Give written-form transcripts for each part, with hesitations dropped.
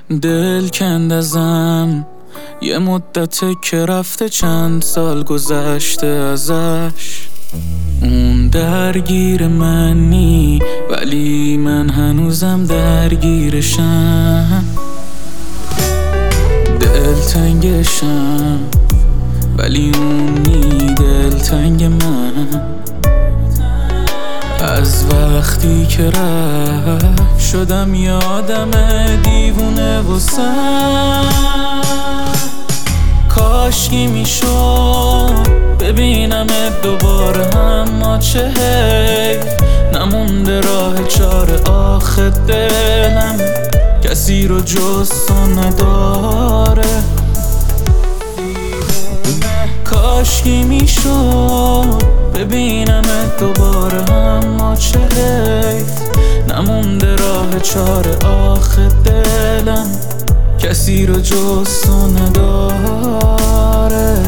دل کند ازم یه مدته که رفته، چند سال گذشته ازش. اون درگیر منی ولی من هنوزم درگیرشم. دلتنگشم ولی اونی دلتنگ من. از وقتی که رفت شدم یادم دیوونه و سر. کاشکی میشد ببینم دوباره، اما چه حیف نمونده راه چاره. آخه دلم کسی رو جز تو نداره. کاشکی میشد ببینم دوباره، اما چه حیف نمونده راه چاره. آخه دلم کسی رو جز تو نداره.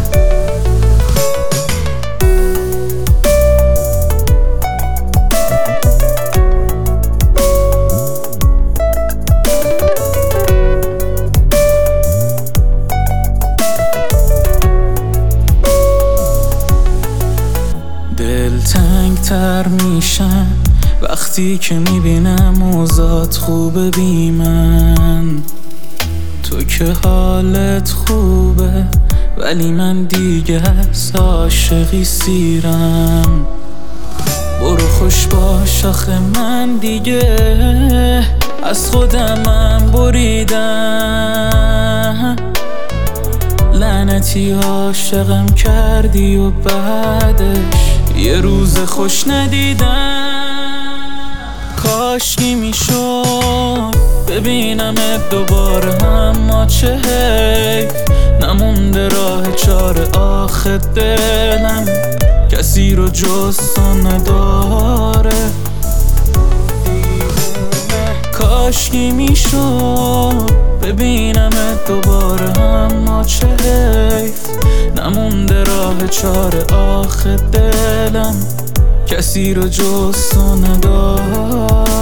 دلتنگ تر میشم وقتی که میبینم اوضاعت خوبه بی من. تو که حالت خوبه ولی من دیگه از عاشقی سیرم. برو خوش باش آخه من دیگه از خودمم بریدم. لعنتی عاشقم کردی و بعدش یه روز خوش ندیدم. کاشکی میشد ببینم دوباره، اما چه حیف نمونده راه چاره. آخه دلم کسی رو جز تو نداره. کاشکی میشد ببینم دوباره، اما چه حیف نمونده راه چاره. آخه دلم کسی رو جز تو نداره.